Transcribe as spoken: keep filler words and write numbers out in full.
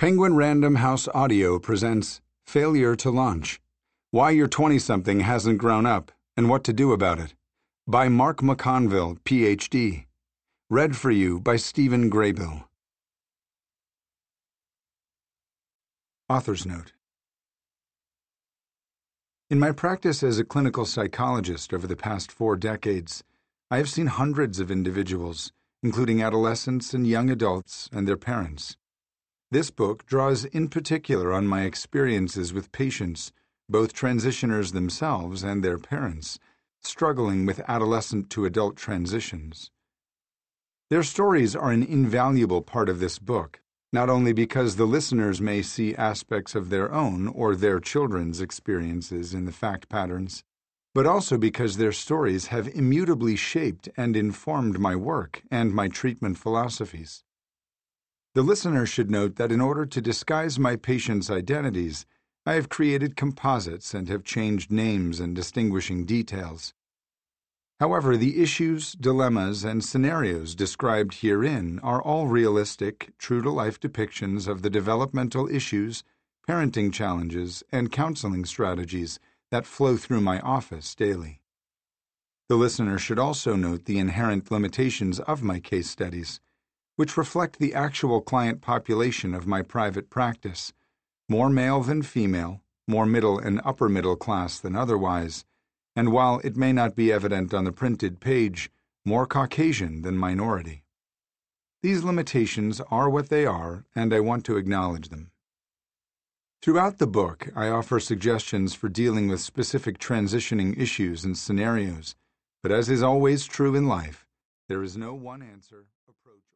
Penguin Random House Audio presents Failure to Launch: Why Your twenty-something Hasn't Grown Up and What to Do About It, by Mark McConville, P H D. Read for you by Stephen Graybill. Author's Note. In my practice as a clinical psychologist over the past four decades, I have seen hundreds of individuals, including adolescents and young adults and their parents. This book draws in particular on my experiences with patients, both transitioners themselves and their parents, struggling with adolescent to adult transitions. Their stories are an invaluable part of this book, not only because the listeners may see aspects of their own or their children's experiences in the fact patterns, but also because their stories have immutably shaped and informed my work and my treatment philosophies. The listener should note that in order to disguise my patients' identities, I have created composites and have changed names and distinguishing details. However, the issues, dilemmas, and scenarios described herein are all realistic, true-to-life depictions of the developmental issues, parenting challenges, and counseling strategies that flow through my office daily. The listener should also note the inherent limitations of my case studies, which reflect the actual client population of my private practice, more male than female, more middle and upper middle class than otherwise, and while it may not be evident on the printed page, more Caucasian than minority. These limitations are what they are, and I want to acknowledge them. Throughout the book, I offer suggestions for dealing with specific transitioning issues and scenarios, but as is always true in life, there is no one answer approach.